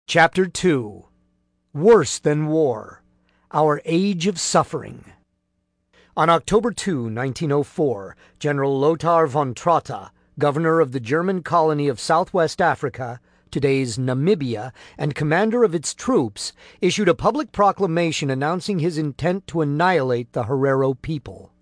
Chapter 2. Worse Than War: Our Age of Suffering. On October 2, 1904, General Lothar von Trotha, governor of the German colony of Southwest Africa, today's Namibia, and commander of its troops, issued a public proclamation announcing his intent to annihilate the Herero people.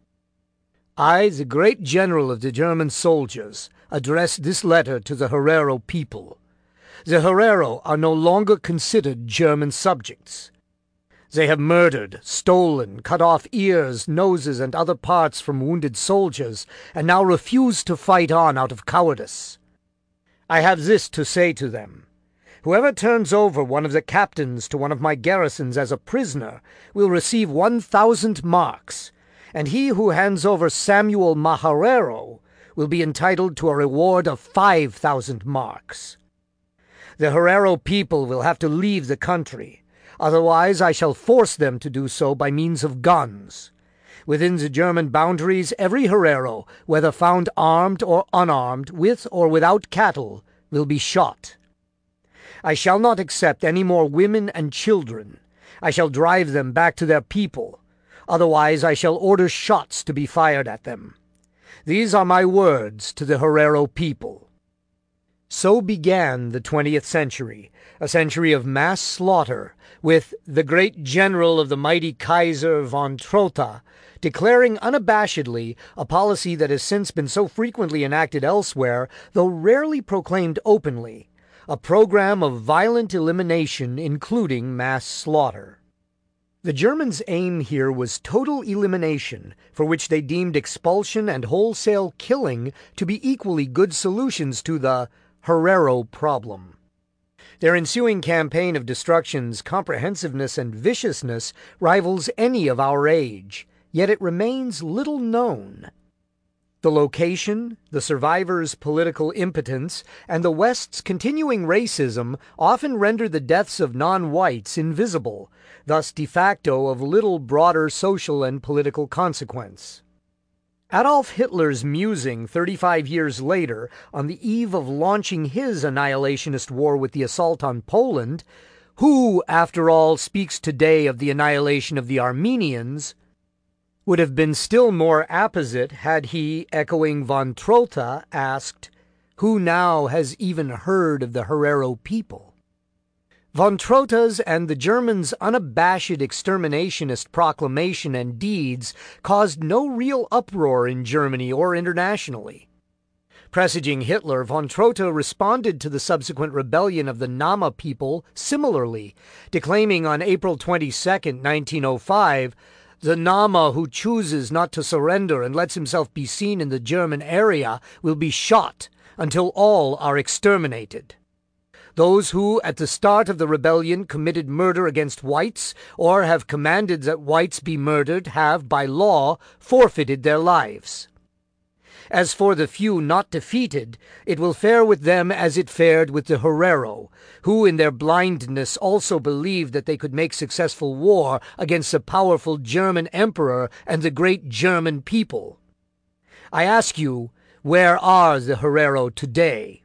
I, the great general of the German soldiers, address this letter to the Herero people. The Herero are no longer considered German subjects. They have murdered, stolen, cut off ears, noses, and other parts from wounded soldiers, and now refuse to fight on out of cowardice. I have this to say to them. Whoever turns over one of the captains to one of my garrisons as a prisoner will receive 1,000 marks, and he who hands over Samuel Maharero will be entitled to a reward of 5,000 marks. The Herero people will have to leave the country. Otherwise, I shall force them to do so by means of guns. Within the German boundaries, every Herero, whether found armed or unarmed, with or without cattle, will be shot. I shall not accept any more women and children. I shall drive them back to their people. Otherwise, I shall order shots to be fired at them. These are my words to the Herero people. So began the 20th century, a century of mass slaughter, with the great general of the mighty Kaiser von Trotha declaring unabashedly a policy that has since been so frequently enacted elsewhere, though rarely proclaimed openly, a program of violent elimination including mass slaughter. The Germans' aim here was total elimination, for which they deemed expulsion and wholesale killing to be equally good solutions to the Herero problem. Their ensuing campaign of destruction's comprehensiveness and viciousness rivals any of our age, yet it remains little known. The location, the survivors' political impotence, and the West's continuing racism often render the deaths of non-whites invisible, thus de facto of little broader social and political consequence. Adolf Hitler's musing 35 years later, on the eve of launching his annihilationist war with the assault on Poland, who, after all, speaks today of the annihilation of the Armenians, would have been still more apposite had he, echoing von Trotha, asked, "Who now has even heard of the Herero people?" Von Trotha's and the Germans' unabashed exterminationist proclamation and deeds caused no real uproar in Germany or internationally. Presaging Hitler, von Trotha responded to the subsequent rebellion of the Nama people similarly, declaiming on April 22, 1905, "The Nama who chooses not to surrender and lets himself be seen in the German area will be shot until all are exterminated. Those who, at the start of the rebellion, committed murder against whites, or have commanded that whites be murdered, have, by law, forfeited their lives. As for the few not defeated, it will fare with them as it fared with the Herero, who in their blindness also believed that they could make successful war against the powerful German emperor and the great German people. I ask you, where are the Herero today?"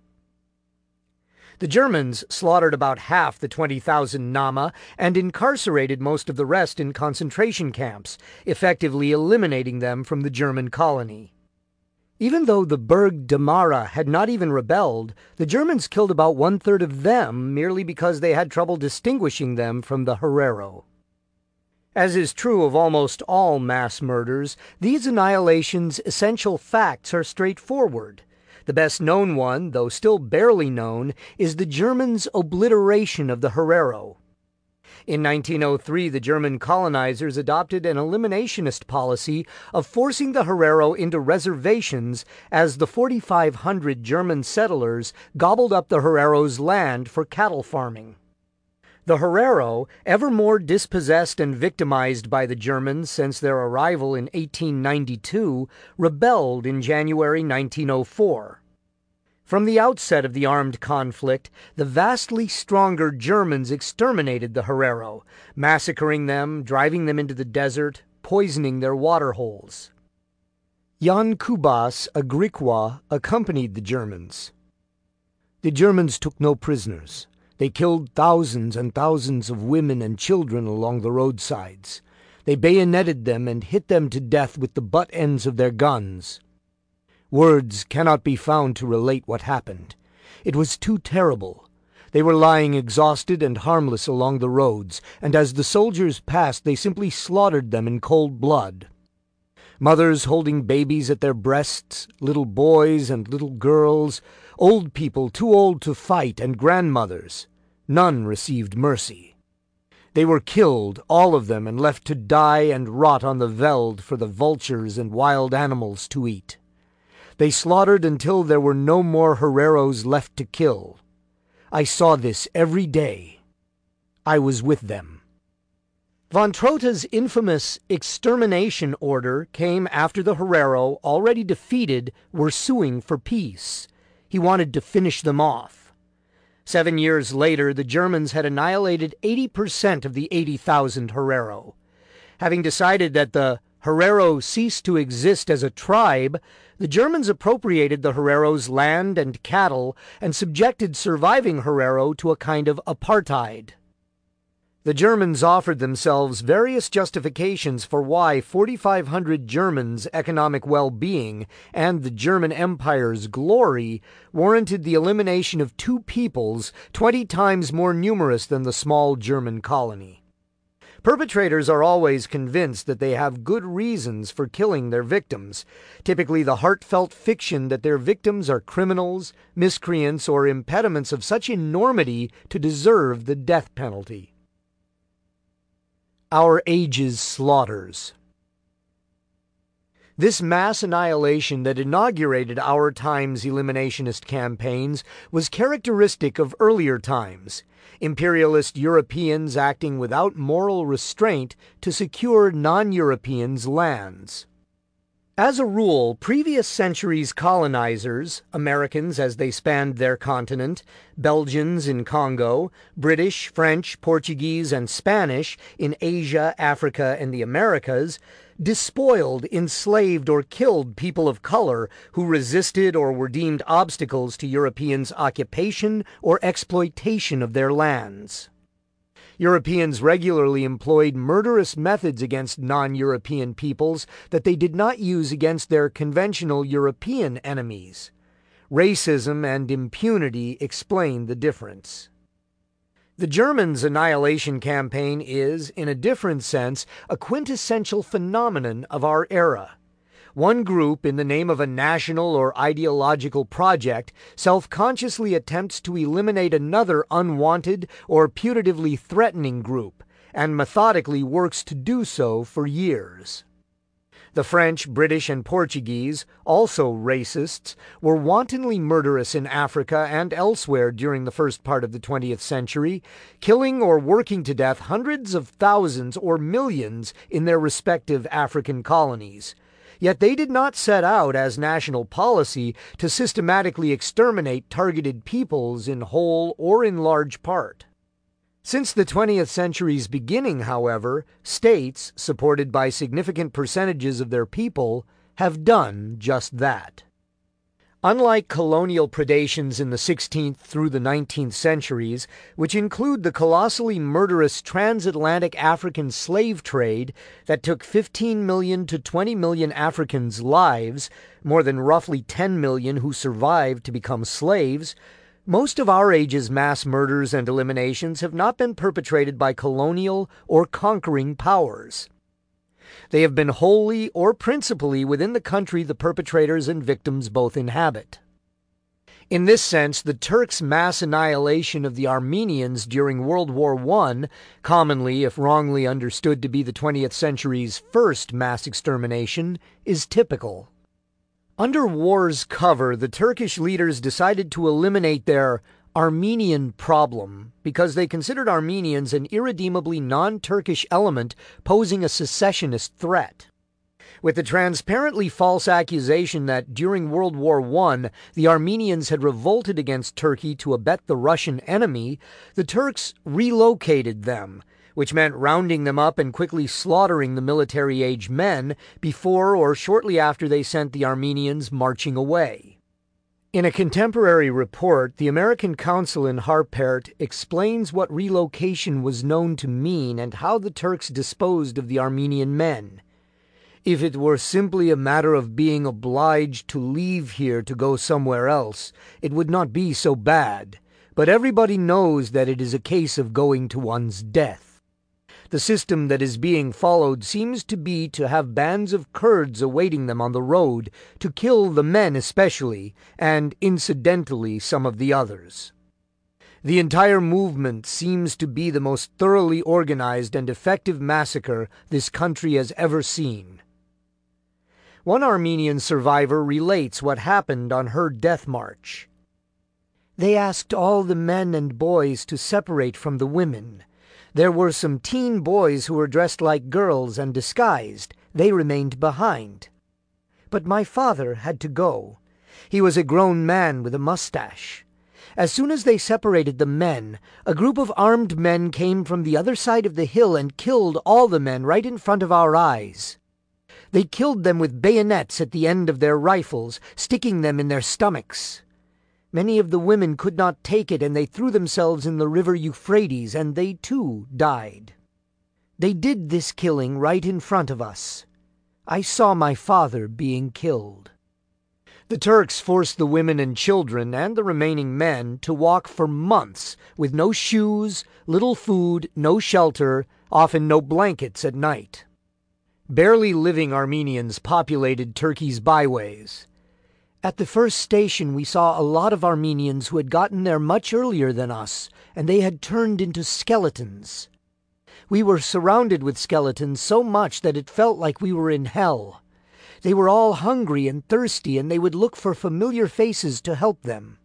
The Germans slaughtered about half the 20,000 Nama and incarcerated most of the rest in concentration camps, effectively eliminating them from the German colony. Even though the Berg Damara had not even rebelled, the Germans killed about 1/3 of them merely because they had trouble distinguishing them from the Herero. As is true of almost all mass murders, these annihilations' essential facts are straightforward. The best known one, though still barely known, is the Germans' obliteration of the Herero. In 1903, the German colonizers adopted an eliminationist policy of forcing the Herero into reservations as the 4,500 German settlers gobbled up the Herero's land for cattle farming. The Herero, ever more dispossessed and victimized by the Germans since their arrival in 1892, rebelled in January 1904. From the outset of the armed conflict, the vastly stronger Germans exterminated the Herero, massacring them, driving them into the desert, poisoning their water holes. Jan Kubas Agricola accompanied the Germans. The Germans took no prisoners. They killed thousands and thousands of women and children along the roadsides. They bayoneted them and hit them to death with the butt ends of their guns. Words cannot be found to relate what happened. It was too terrible. They were lying exhausted and harmless along the roads, and as the soldiers passed they simply slaughtered them in cold blood. Mothers holding babies at their breasts, little boys and little girls, old people too old to fight, and grandmothers. None received mercy. They were killed, all of them, and left to die and rot on the veld for the vultures and wild animals to eat. They slaughtered until there were no more Hereros left to kill. I saw this every day. I was with them. Von Trotha's infamous extermination order came after the Herero, already defeated, were suing for peace. He wanted to finish them off. 7 years later, the Germans had annihilated 80% of the 80,000 Herero. Having decided that the Herero ceased to exist as a tribe, the Germans appropriated the Hereros' land and cattle and subjected surviving Herero to a kind of apartheid. The Germans offered themselves various justifications for why 4,500 Germans' economic well-being and the German Empire's glory warranted the elimination of 2 peoples 20 times more numerous than the small German colony. Perpetrators are always convinced that they have good reasons for killing their victims, typically the heartfelt fiction that their victims are criminals, miscreants, or impediments of such enormity to deserve the death penalty. Our age's slaughters. This mass annihilation that inaugurated our time's eliminationist campaigns was characteristic of earlier times. Imperialist Europeans acting without moral restraint to secure non-Europeans' lands. As a rule, previous centuries' colonizers, Americans as they spanned their continent, Belgians in Congo, British, French, Portuguese, and Spanish in Asia, Africa, and the Americas, despoiled, enslaved, or killed people of color who resisted or were deemed obstacles to Europeans' occupation or exploitation of their lands. Europeans regularly employed murderous methods against non-European peoples that they did not use against their conventional European enemies. Racism and impunity explain the difference. The Germans' annihilation campaign is, in a different sense, a quintessential phenomenon of our era. One group, in the name of a national or ideological project, self-consciously attempts to eliminate another unwanted or putatively threatening group, and methodically works to do so for years. The French, British, and Portuguese, also racists, were wantonly murderous in Africa and elsewhere during the first part of the 20th century, killing or working to death hundreds of thousands or millions in their respective African colonies. Yet they did not set out as national policy to systematically exterminate targeted peoples in whole or in large part. Since the 20th century's beginning, however, states, supported by significant percentages of their people, have done just that. Unlike colonial predations in the 16th through the 19th centuries, which include the colossally murderous transatlantic African slave trade that took 15 million to 20 million Africans' lives, more than roughly 10 million who survived to become slaves, most of our age's mass murders and eliminations have not been perpetrated by colonial or conquering powers. They have been wholly or principally within the country the perpetrators and victims both inhabit. In this sense, the Turks' mass annihilation of the Armenians during World War I, commonly, if wrongly understood to be the 20th century's first mass extermination, is typical. Under war's cover, the Turkish leaders decided to eliminate their Armenian problem because they considered Armenians an irredeemably non-Turkish element posing a secessionist threat. With the transparently false accusation that during World War I the Armenians had revolted against Turkey to abet the Russian enemy, the Turks relocated them, which meant rounding them up and quickly slaughtering the military-age men before or shortly after they sent the Armenians marching away. In a contemporary report, the American consul in Harpert explains what relocation was known to mean and how the Turks disposed of the Armenian men. If it were simply a matter of being obliged to leave here to go somewhere else, it would not be so bad, but everybody knows that it is a case of going to one's death. The system that is being followed seems to be to have bands of Kurds awaiting them on the road to kill the men especially, and incidentally some of the others. The entire movement seems to be the most thoroughly organized and effective massacre this country has ever seen. One Armenian survivor relates what happened on her death march. They asked all the men and boys to separate from the women. There were some teen boys who were dressed like girls and disguised. They remained behind. But my father had to go. He was a grown man with a mustache. As soon as they separated the men, a group of armed men came from the other side of the hill and killed all the men right in front of our eyes. They killed them with bayonets at the end of their rifles, sticking them in their stomachs. Many of the women could not take it, and they threw themselves in the river Euphrates, and they too died. They did this killing right in front of us. I saw my father being killed. The Turks forced the women and children, and the remaining men, to walk for months with no shoes, little food, no shelter, often no blankets at night. Barely living Armenians populated Turkey's byways. At the first station we saw a lot of Armenians who had gotten there much earlier than us, and they had turned into skeletons. We were surrounded with skeletons so much that it felt like we were in hell. They were all hungry and thirsty, and they would look for familiar faces to help them.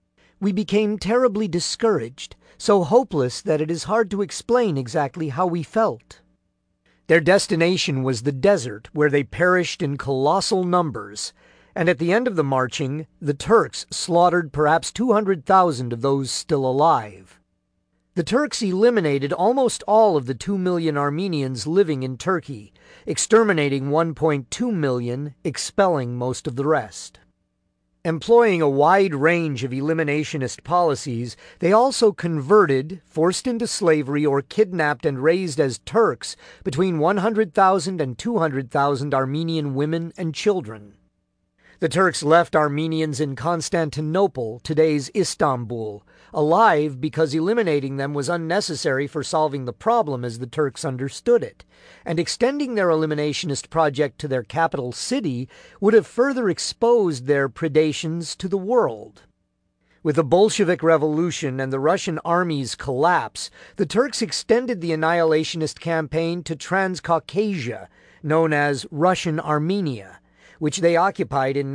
We became terribly discouraged, so hopeless that it is hard to explain exactly how we felt. Their destination was the desert, where they perished in colossal numbers, and at the end of the marching, the Turks slaughtered perhaps 200,000 of those still alive. The Turks eliminated almost all of the 2 million Armenians living in Turkey, exterminating 1.2 million, expelling most of the rest. Employing a wide range of eliminationist policies, they also converted, forced into slavery, or kidnapped and raised as Turks between 100,000 and 200,000 Armenian women and children. The Turks left Armenians in Constantinople, today's Istanbul, alive because eliminating them was unnecessary for solving the problem as the Turks understood it, and extending their eliminationist project to their capital city would have further exposed their predations to the world. With the Bolshevik Revolution and the Russian army's collapse, the Turks extended the annihilationist campaign to Transcaucasia, known as Russian Armenia, which they occupied in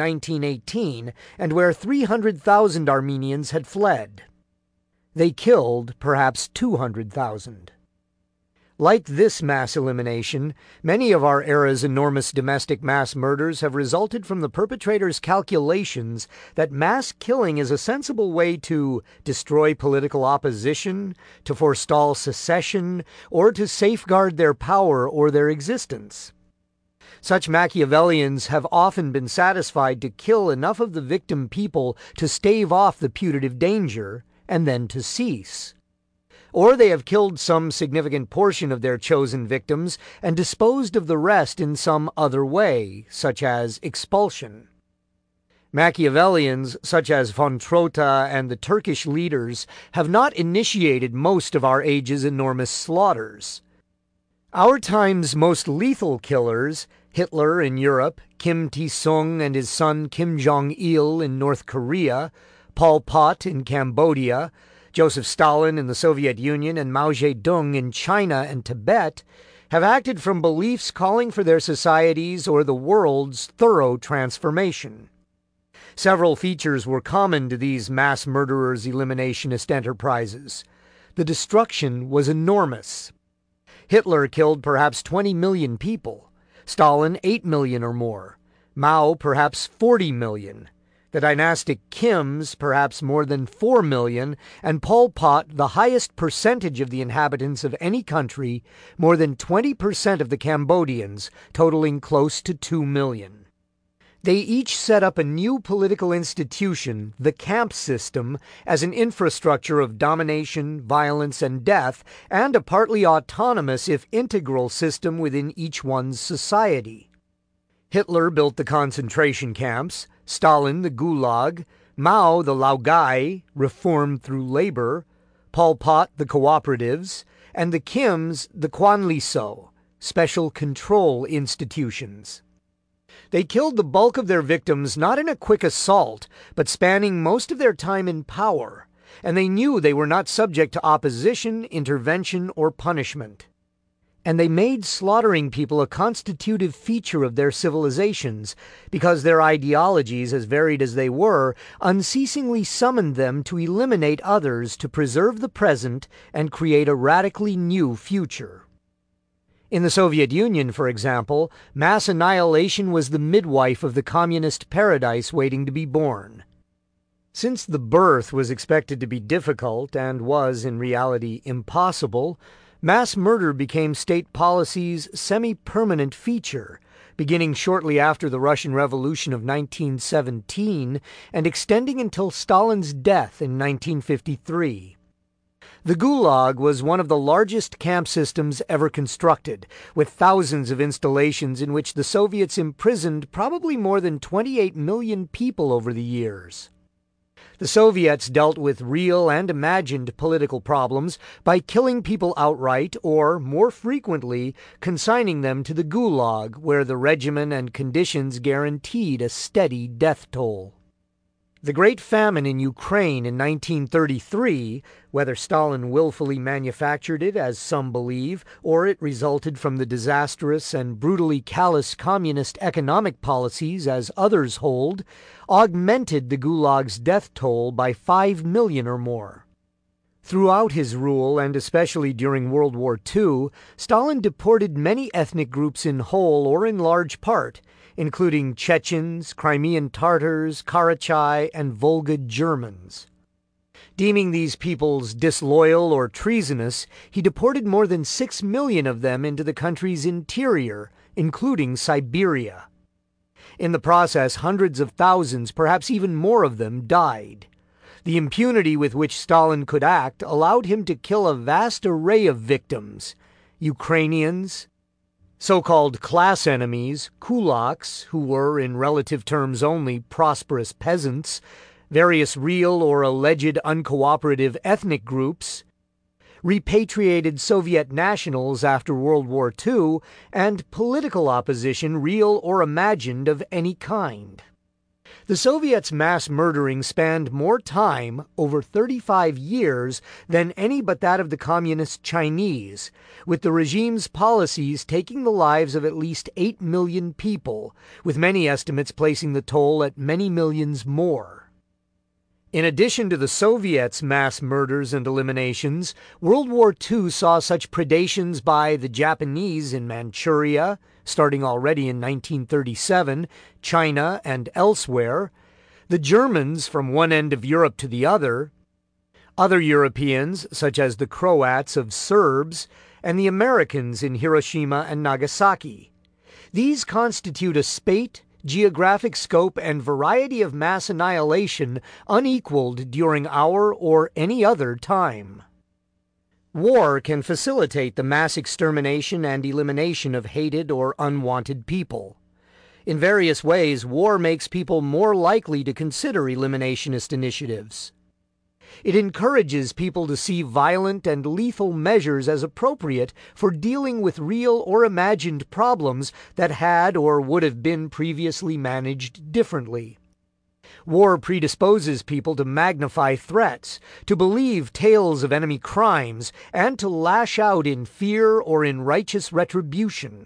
1918, and where 300,000 Armenians had fled. They killed perhaps 200,000. Like this mass elimination, many of our era's enormous domestic mass murders have resulted from the perpetrators' calculations that mass killing is a sensible way to destroy political opposition, to forestall secession, or to safeguard their power or their existence. Such Machiavellians have often been satisfied to kill enough of the victim people to stave off the putative danger, and then to cease. Or they have killed some significant portion of their chosen victims and disposed of the rest in some other way, such as expulsion. Machiavellians, such as von Trotha and the Turkish leaders, have not initiated most of our age's enormous slaughters. Our time's most lethal killers, Hitler in Europe, Kim Il-sung and his son Kim Jong-il in North Korea, Pol Pot in Cambodia, Joseph Stalin in the Soviet Union, and Mao Zedong in China and Tibet, have acted from beliefs calling for their societies or the world's thorough transformation. Several features were common to these mass murderers' eliminationist enterprises. The destruction was enormous. Hitler killed perhaps 20 million people. Stalin 8 million or more, Mao perhaps 40 million, the dynastic Kims perhaps more than 4 million, and Pol Pot the highest percentage of the inhabitants of any country, more than 20% of the Cambodians, totaling close to 2 million. They each set up a new political institution, the camp system, as an infrastructure of domination, violence, and death, and a partly autonomous, if integral, system within each one's society. Hitler built the concentration camps, Stalin the Gulag, Mao the Laogai, reform through labor, Pol Pot the cooperatives, and the Kims the Kwanliso, special control institutions. They killed the bulk of their victims not in a quick assault, but spanning most of their time in power, and they knew they were not subject to opposition, intervention, or punishment. And they made slaughtering people a constitutive feature of their civilizations, because their ideologies, as varied as they were, unceasingly summoned them to eliminate others to preserve the present and create a radically new future. In the Soviet Union, for example, mass annihilation was the midwife of the communist paradise waiting to be born. Since the birth was expected to be difficult and was, in reality, impossible, mass murder became state policy's semi-permanent feature, beginning shortly after the Russian Revolution of 1917 and extending until Stalin's death in 1953. The Gulag was one of the largest camp systems ever constructed, with thousands of installations in which the Soviets imprisoned probably more than 28 million people over the years. The Soviets dealt with real and imagined political problems by killing people outright or, more frequently, consigning them to the Gulag, where the regimen and conditions guaranteed a steady death toll. The Great Famine in Ukraine in 1933, whether Stalin willfully manufactured it, as some believe, or it resulted from the disastrous and brutally callous communist economic policies, as others hold, augmented the Gulag's death toll by 5 million or more. Throughout his rule, and especially during World War II, Stalin deported many ethnic groups in whole or in large part, including Chechens, Crimean Tatars, Karachay, and Volga Germans. Deeming these peoples disloyal or treasonous, he deported more than 6 million of them into the country's interior, including Siberia. In the process, hundreds of thousands, perhaps even more of them, died. The impunity with which Stalin could act allowed him to kill a vast array of victims: Ukrainians, so-called class enemies, kulaks, who were, in relative terms only, prosperous peasants, various real or alleged uncooperative ethnic groups, repatriated Soviet nationals after World War II, and political opposition, real or imagined, of any kind. The Soviets' mass murdering spanned more time, over 35 years, than any but that of the Communist Chinese, with the regime's policies taking the lives of at least 8 million people, with many estimates placing the toll at many millions more. In addition to the Soviets' mass murders and eliminations, World War II saw such predations by the Japanese in Manchuria, starting already in 1937, China, and elsewhere, the Germans from one end of Europe to the other Europeans, such as the Croats of Serbs, and the Americans in Hiroshima and Nagasaki. These constitute a spate, geographic scope, and variety of mass annihilation unequaled during our or any other time. War can facilitate the mass extermination and elimination of hated or unwanted people. In various ways, war makes people more likely to consider eliminationist initiatives. It encourages people to see violent and lethal measures as appropriate for dealing with real or imagined problems that had or would have been previously managed differently. War predisposes people to magnify threats, to believe tales of enemy crimes, and to lash out in fear or in righteous retribution.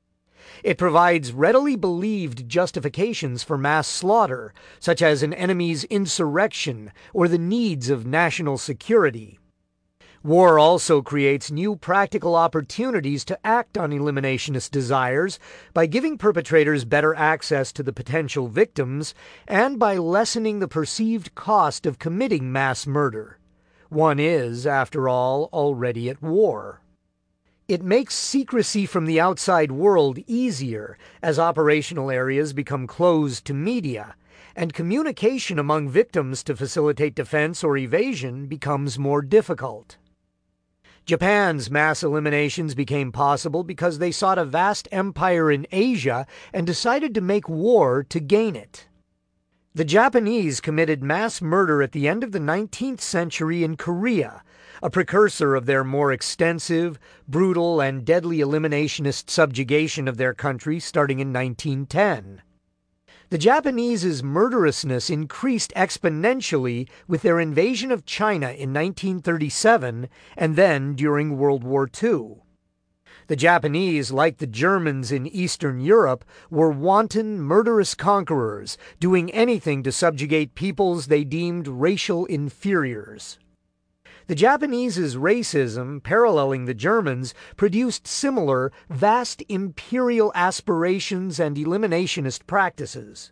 It provides readily believed justifications for mass slaughter, such as an enemy's insurrection or the needs of national security. War also creates new practical opportunities to act on eliminationist desires by giving perpetrators better access to the potential victims and by lessening the perceived cost of committing mass murder. One is, after all, already at war. It makes secrecy from the outside world easier as operational areas become closed to media, and communication among victims to facilitate defense or evasion becomes more difficult. Japan's mass eliminations became possible because they sought a vast empire in Asia and decided to make war to gain it. The Japanese committed mass murder at the end of the 19th century in Korea, a precursor of their more extensive, brutal, and deadly eliminationist subjugation of their country starting in 1910. The Japanese's murderousness increased exponentially with their invasion of China in 1937 and then during World War II. The Japanese, like the Germans in Eastern Europe, were wanton, murderous conquerors, doing anything to subjugate peoples they deemed racial inferiors. The Japanese's racism, paralleling the Germans, produced similar, vast imperial aspirations and eliminationist practices.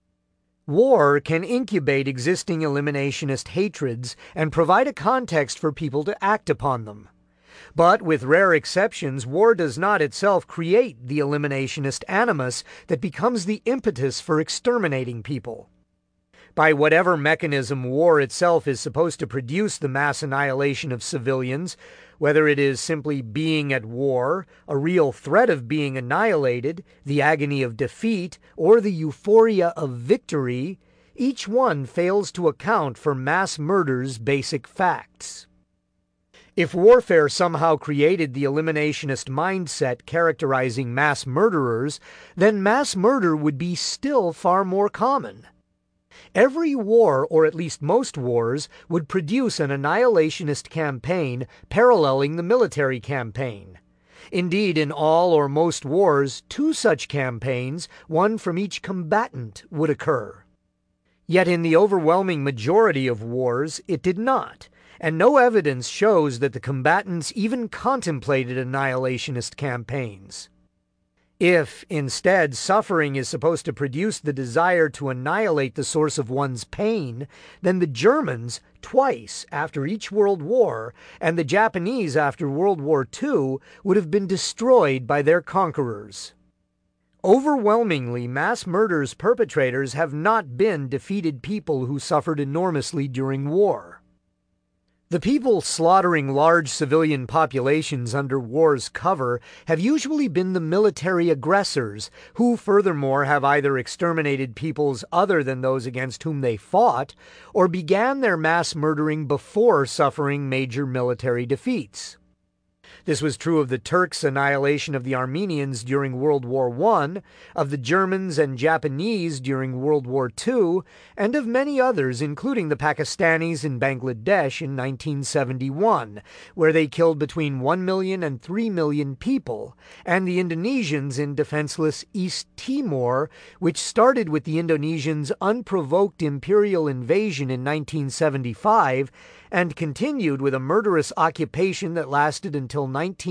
War can incubate existing eliminationist hatreds and provide a context for people to act upon them. But, with rare exceptions, war does not itself create the eliminationist animus that becomes the impetus for exterminating people. By whatever mechanism war itself is supposed to produce the mass annihilation of civilians, whether it is simply being at war, a real threat of being annihilated, the agony of defeat, or the euphoria of victory, each one fails to account for mass murder's basic facts. If warfare somehow created the eliminationist mindset characterizing mass murderers, then mass murder would be still far more common. Every war, or at least most wars, would produce an annihilationist campaign paralleling the military campaign. Indeed, in all or most wars, two such campaigns, one from each combatant, would occur. Yet in the overwhelming majority of wars, it did not, and no evidence shows that the combatants even contemplated annihilationist campaigns. If, instead, suffering is supposed to produce the desire to annihilate the source of one's pain, then the Germans, twice after each World War, and the Japanese after World War II, would have been destroyed by their conquerors. Overwhelmingly, mass murder's perpetrators have not been defeated people who suffered enormously during war. The people slaughtering large civilian populations under war's cover have usually been the military aggressors, who furthermore have either exterminated peoples other than those against whom they fought, or began their mass murdering before suffering major military defeats. This was true of the Turks' annihilation of the Armenians during World War I, of the Germans and Japanese during World War II, and of many others, including the Pakistanis in Bangladesh in 1971, where they killed between 1 million and 3 million people, and the Indonesians in defenseless East Timor, which started with the Indonesians' unprovoked imperial invasion in 1975, and continued with a murderous occupation that lasted until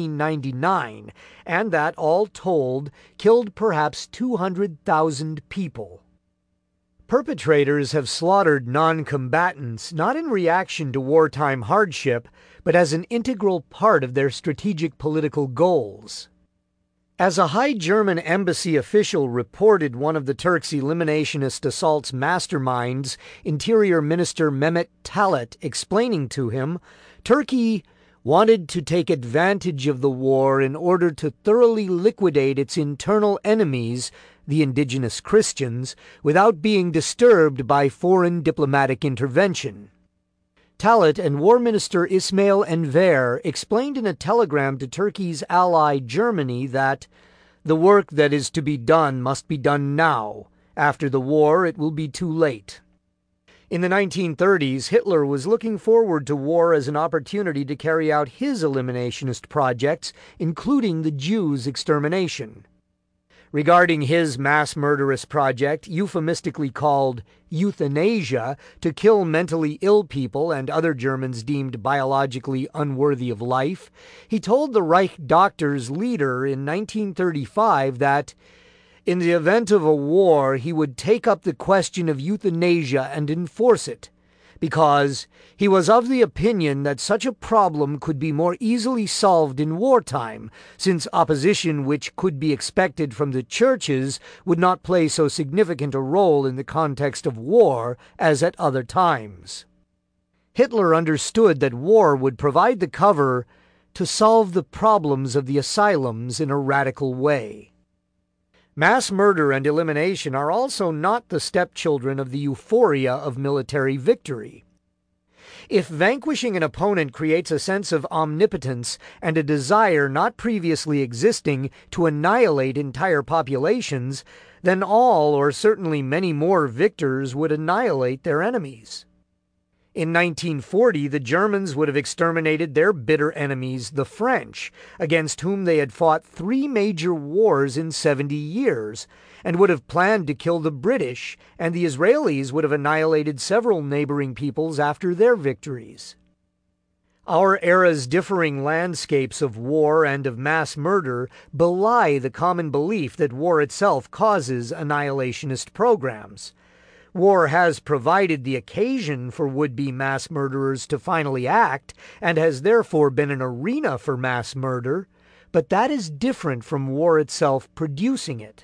1999, and that, all told, killed perhaps 200,000 people. Perpetrators have slaughtered non-combatants not in reaction to wartime hardship, but as an integral part of their strategic political goals. As a high German embassy official reported one of the Turks' eliminationist assault's masterminds, Interior Minister Mehmet Talat, explaining to him, Turkey wanted to take advantage of the war in order to thoroughly liquidate its internal enemies, the indigenous Christians, without being disturbed by foreign diplomatic intervention. Talat and War Minister Ismail Enver explained in a telegram to Turkey's ally Germany that the work that is to be done must be done now. After the war, it will be too late. In the 1930s, Hitler was looking forward to war as an opportunity to carry out his eliminationist projects, including the Jews' extermination. Regarding his mass murderous project, euphemistically called euthanasia, to kill mentally ill people and other Germans deemed biologically unworthy of life, he told the Reich doctors' leader in 1935 that, in the event of a war, he would take up the question of euthanasia and enforce it, because he was of the opinion that such a problem could be more easily solved in wartime, since opposition which could be expected from the churches would not play so significant a role in the context of war as at other times. Hitler understood that war would provide the cover to solve the problems of the asylums in a radical way. Mass murder and elimination are also not the stepchildren of the euphoria of military victory. If vanquishing an opponent creates a sense of omnipotence and a desire not previously existing to annihilate entire populations, then all, or certainly many more victors, would annihilate their enemies. In 1940, the Germans would have exterminated their bitter enemies, the French, against whom they had fought 3 major wars in 70 years, and would have planned to kill the British, and the Israelis would have annihilated several neighboring peoples after their victories. Our era's differing landscapes of war and of mass murder belie the common belief that war itself causes annihilationist programs. War has provided the occasion for would-be mass murderers to finally act, and has therefore been an arena for mass murder, but that is different from war itself producing it.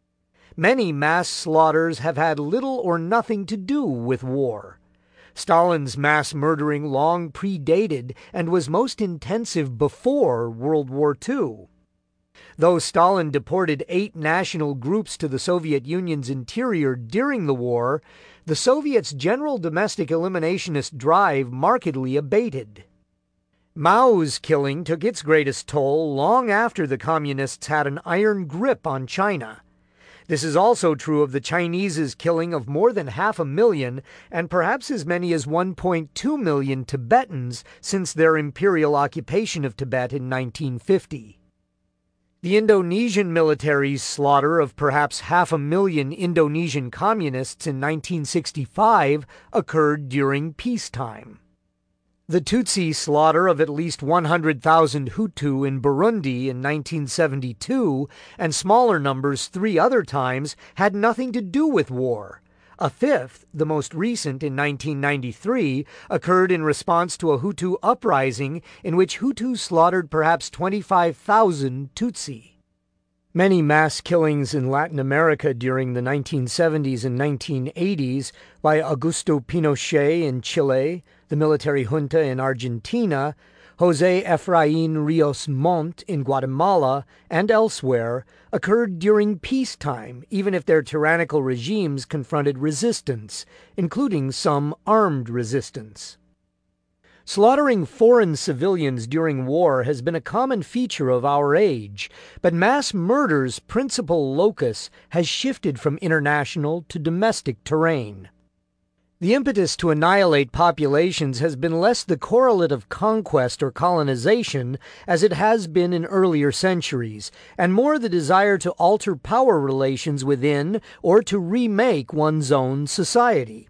Many mass slaughters have had little or nothing to do with war. Stalin's mass murdering long predated and was most intensive before World War II. Though Stalin deported 8 national groups to the Soviet Union's interior during the war, the Soviets' general domestic eliminationist drive markedly abated. Mao's killing took its greatest toll long after the Communists had an iron grip on China. This is also true of the Chinese's killing of more than 500,000 and perhaps as many as 1.2 million Tibetans since their imperial occupation of Tibet in 1950. The Indonesian military's slaughter of perhaps 500,000 Indonesian communists in 1965 occurred during peacetime. The Tutsi slaughter of at least 100,000 Hutu in Burundi in 1972, and smaller numbers 3 other times, had nothing to do with war. A 5th, the most recent in 1993, occurred in response to a Hutu uprising in which Hutus slaughtered perhaps 25,000 Tutsi. Many mass killings in Latin America during the 1970s and 1980s by Augusto Pinochet in Chile, the military junta in Argentina, José Efraín Ríos Montt in Guatemala, and elsewhere, occurred during peacetime, even if their tyrannical regimes confronted resistance, including some armed resistance. Slaughtering foreign civilians during war has been a common feature of our age, but mass murder's principal locus has shifted from international to domestic terrain. The impetus to annihilate populations has been less the correlate of conquest or colonization, as it has been in earlier centuries, and more the desire to alter power relations within or to remake one's own society.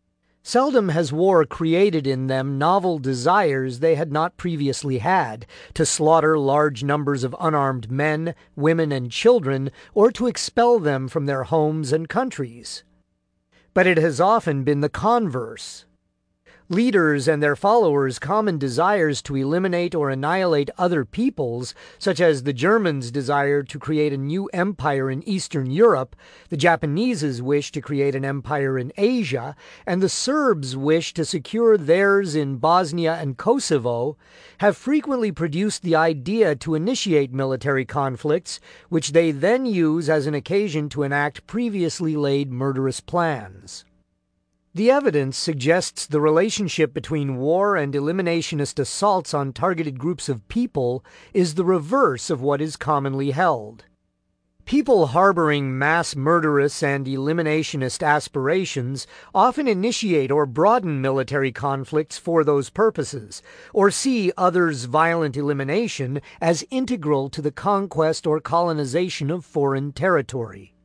Seldom has war created in them novel desires they had not previously had, to slaughter large numbers of unarmed men, women, and children, or to expel them from their homes and countries. But it has often been the converse. Leaders and their followers' common desires to eliminate or annihilate other peoples, such as the Germans' desire to create a new empire in Eastern Europe, the Japanese's wish to create an empire in Asia, and the Serbs' wish to secure theirs in Bosnia and Kosovo, have frequently produced the idea to initiate military conflicts, which they then use as an occasion to enact previously laid murderous plans. The evidence suggests the relationship between war and eliminationist assaults on targeted groups of people is the reverse of what is commonly held. People harboring mass murderous and eliminationist aspirations often initiate or broaden military conflicts for those purposes, or see others' violent elimination as integral to the conquest or colonization of foreign territory.